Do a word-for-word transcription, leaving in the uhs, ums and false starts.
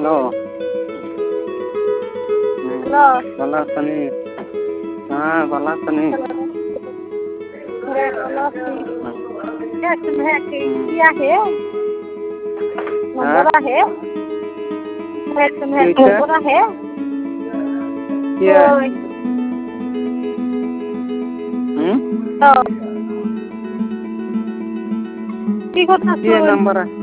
Hello. Hello. भला तनी हाँ भला तनी किया है हाँ नंबर है ठीक है नंबर है क्या हम्म तो ठीक होता ये तो नंबर है